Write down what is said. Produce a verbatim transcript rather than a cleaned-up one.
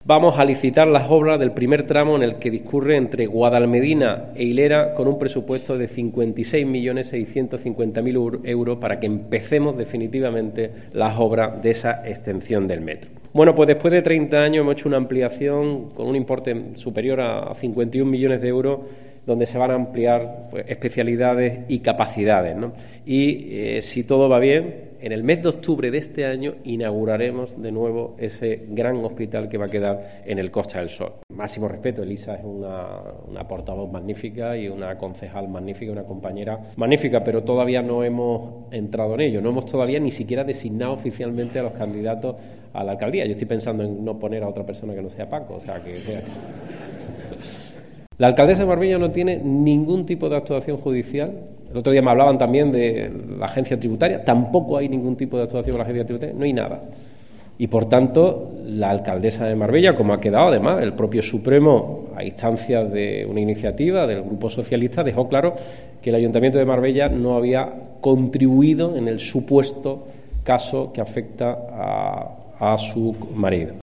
Vamos a licitar las obras del primer tramo en el que discurre entre Guadalmedina e Hilera con un presupuesto de cincuenta y seis millones seiscientos cincuenta mil euros para que empecemos definitivamente las obras de esa extensión del metro. Bueno, pues después de treinta años hemos hecho una ampliación con un importe superior a cincuenta y un millones de euros, donde se van a ampliar pues, especialidades y capacidades, ¿no? Y eh, si todo va bien, en el mes de octubre de este año inauguraremos de nuevo ese gran hospital que va a quedar en el Costa del Sol. Máximo respeto, Elisa es una, una portavoz magnífica y una concejal magnífica, una compañera magnífica, pero todavía no hemos entrado en ello, no hemos todavía ni siquiera designado oficialmente a los candidatos a la alcaldía. Yo estoy pensando en no poner a otra persona que no sea Paco, o sea, que sea... La alcaldesa de Marbella no tiene ningún tipo de actuación judicial. El otro día me hablaban también de la agencia tributaria. Tampoco hay ningún tipo de actuación en la agencia tributaria. No hay nada. Y, por tanto, la alcaldesa de Marbella, como ha quedado, además, el propio Supremo, a instancias de una iniciativa del Grupo Socialista, dejó claro que el Ayuntamiento de Marbella no había contribuido en el supuesto caso que afecta a, a su marido.